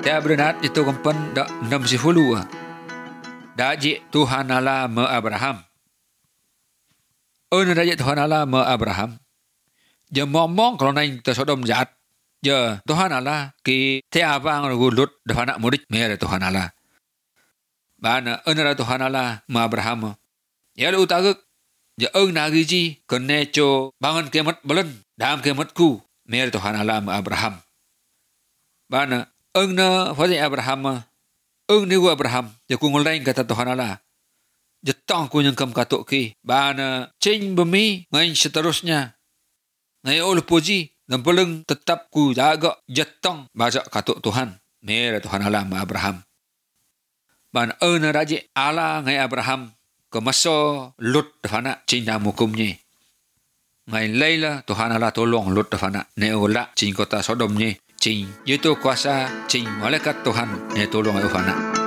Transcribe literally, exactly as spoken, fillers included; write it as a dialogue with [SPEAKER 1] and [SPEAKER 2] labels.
[SPEAKER 1] Dia berenat itu kompen dak enam sepuluh. Daji Tuhan Allah me Abraham. Ön daji Tuhan Allah me Abraham. Je mong-mong kalau naik ke Sodom jahat. Je Tuhan Allah ki tiabang gulut depan anak murid mere Tuhan Allah. Bana ön ra Tuhan Allah me Abraham. Ya lu tagak je ön nagi ji kene cho bangun kemat belen dam kematku mere Tuhan Allah me Abraham. Bana ön na fadi Abraham. Ön ni gua Abraham je ku ngolain kata Tuhan Allah. Je tong ku nyengkam katuk ki. Bana cing bumi ngain seterusnya. Ngai ol puji dan peleng tetap ku jaga jetong baca katuk Tuhan. Mere Tuhan Allah ma Abraham. Ban ern raji Allah ngai Abraham ke masa Lut defana cinta mukumnya. Ngai Laila Tuhan Allah tolong Lut defana ne ola cing kota Sodomnya. Cing itu kuasa cing malaikat Tuhan ne tolong defana.